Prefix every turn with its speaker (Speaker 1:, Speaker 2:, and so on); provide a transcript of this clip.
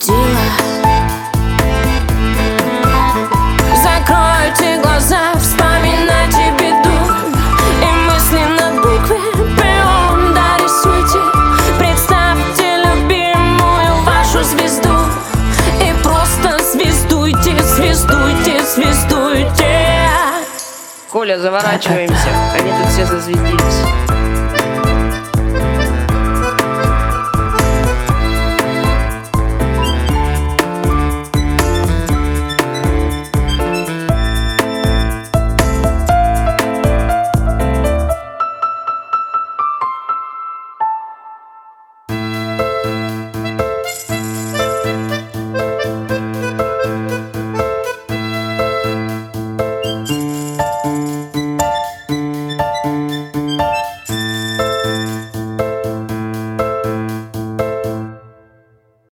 Speaker 1: разбудила. Закройте глаза, вспоминайте беду, и мысли на букве П дорисуйте. Представьте любимую вашу звезду и просто звездуйте, звездуйте, звездуйте.
Speaker 2: Коля, заворачиваемся, они тут все зазвездились.